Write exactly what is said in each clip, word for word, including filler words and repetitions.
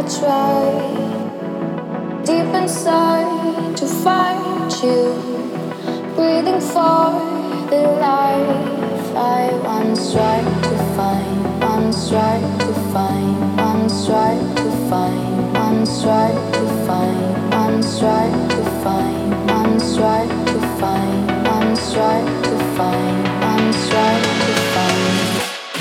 try deep inside to find you, breathing for the life I once tried to find, once tried to find, once tried to find, once tried to find, once tried to find, once tried to find, once tried to find, once tried to find.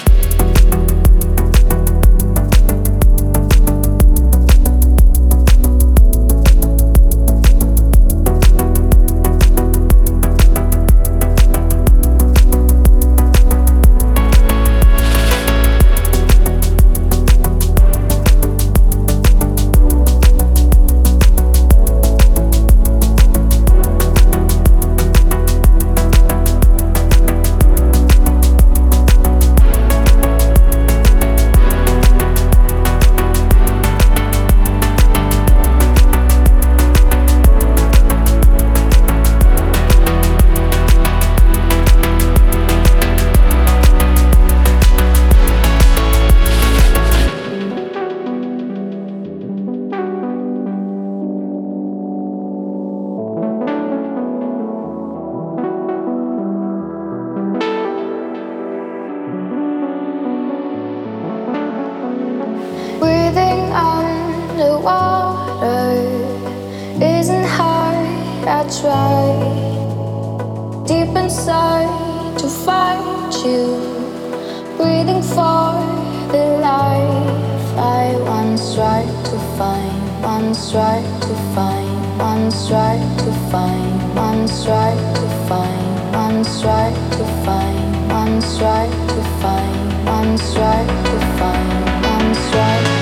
Breathing underwater isn't hard. I try deep inside to find you, breathing for the life I once tried to find, once tried to find, once tried to find, once tried to find, once tried to find, once tried to find, once tried to find, once tried.